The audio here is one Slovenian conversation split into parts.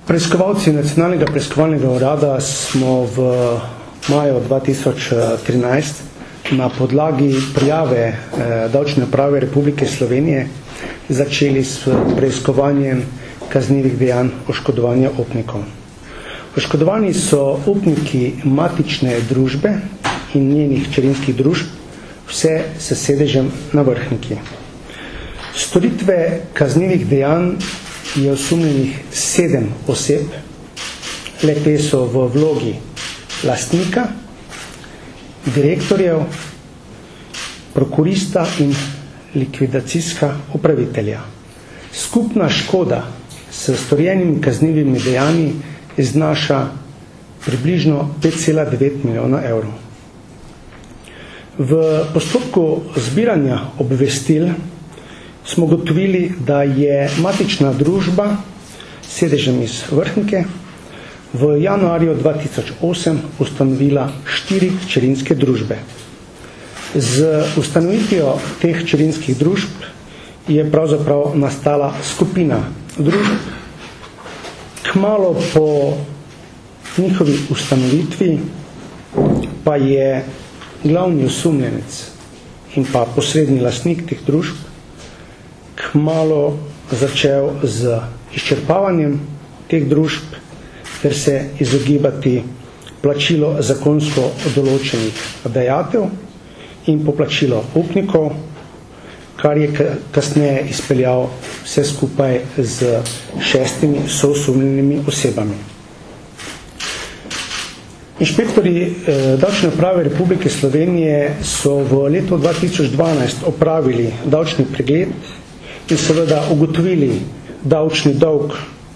Preiskovalci Nacionalnega preiskovalnega urada smo v maju 2013 na podlagi prijave Davčne uprave Republike Slovenije začeli s preiskovanjem kaznivih dejanj oškodovanja upnikov. Oškodovani so upniki matične družbe in njenih hčerinskih družb, vse s sedežem na Vrhniki. Storitve kaznivih dejanj je osumljenih 7 oseb, le-te so v vlogi lastnika, direktorjev, prokurista in likvidacijska upravitelja. Skupna škoda s storjenimi kaznivimi dejanji znaša približno 5,9 milijona evrov. V postopku zbiranja obvestil smo ugotovili, da je matična družba s sedežem iz Vrhnike v januarju 2008 ustanovila 4 hčerinske družbe. Z ustanovitvijo teh hčerinskih družb je pravzaprav nastala skupina družb. Kmalu po njihovi ustanovitvi pa je glavni osumljenec in pa posredni lastnik teh družb kmalu začel z izčrpavanjem teh družb ter se izogibati plačilo zakonsko določenih dajatev in poplačilo upnikov, kar je kasneje izpeljal vse skupaj z 6 soosumljenimi osebami. Inšpektorji Davčne uprave Republike Slovenije so v letu 2012 opravili davčni pregled in seveda ugotovili davčni dolg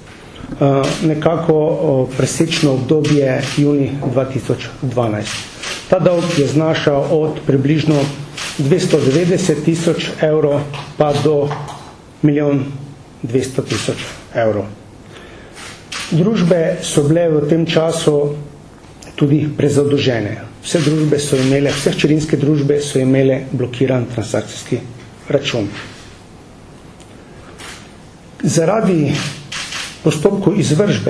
nekako presečno obdobje junij 2012. Ta dolg je znašal od približno 290.000 evrov pa do 1.200.000 evrov. Družbe so bile v tem času tudi prezadolžene. Vse hčerinske družbe so imele blokiran transakcijski račun. Zaradi postopkov izvršbe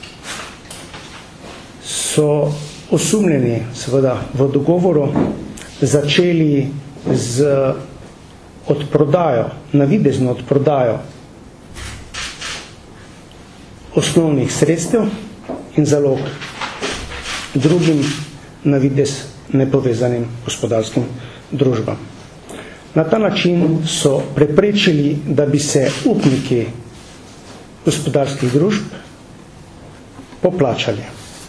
so osumljeni seveda v dogovoru začeli z odprodajo, navidezno odprodajo osnovnih sredstev in zalog drugim navidez nepovezanim gospodarskim družbam. Na ta način so preprečili, da bi se upniki gospodarskih družb poplačali.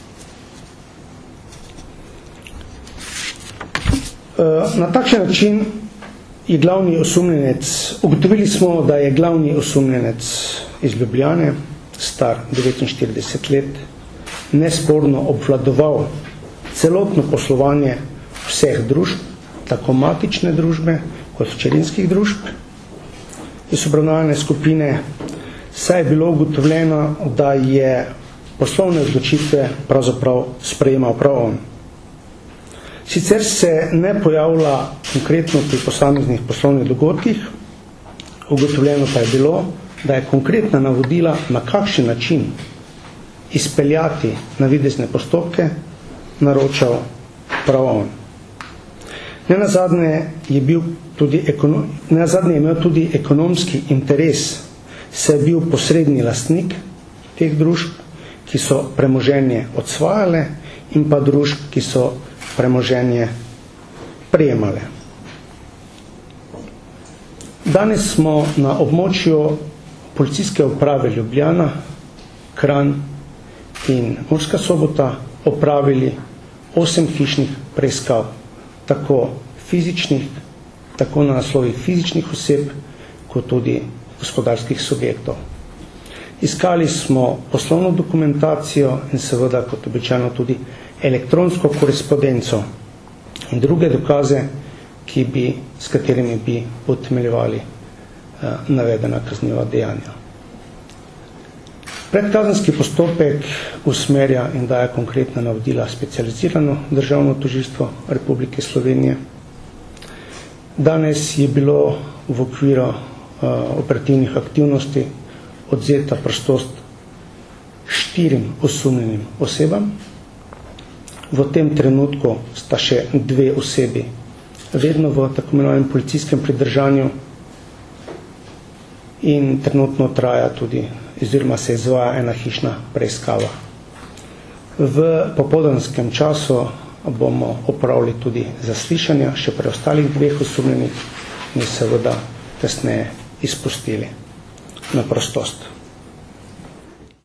Na takšen način je glavni osumljenec, ugotovili smo, da je glavni osumljenec iz Ljubljane, star 49 let, nesporno obvladoval celotno poslovanje vseh družb, tako matične družbe kot hčerinskih družb iz obravnavane skupine, saj je bilo ugotovljeno, da je poslovne odločitve pravzaprav sprejemal prav on. Sicer se ne pojavlja konkretno pri posameznih poslovnih dogodkih, ugotovljeno pa je bilo, da je konkretna navodila, na kakšen način izpeljati navidezne postopke, naročal prav on. Nenazadnje je imel tudi ekonomski interes, saj je bil posredni lastnik teh družb, ki so premoženje odsvajale, in pa družb, ki so premoženje prejemale. Danes smo na območju Policijske uprave Ljubljana, Kranj in Murska Sobota opravili 8 hišnih preiskav, tako fizičnih, tako na naslovih fizičnih oseb, kot tudi gospodarskih subjektov. Iskali smo poslovno dokumentacijo in seveda kot običajno tudi elektronsko korespondenco in druge dokaze, s katerimi bi utemeljevali navedena kazniva dejanja. Predkazenski postopek usmerja in daje konkretna navodila specializirano državno tožilstvo Republike Slovenije. Danes je bilo v okviru operativnih aktivnosti odvzeta prostost 4 osumljenim osebam. V tem trenutku sta še 2 osebi vedno v tako imenovanem policijskem pridržanju in trenutno traja tudi, oziroma se izvaja ena hišna preiskava. V popoldanskem času bomo opravili tudi zaslišanja še preostalih 2 osumljenih in seveda kasneje izpustili na prostost.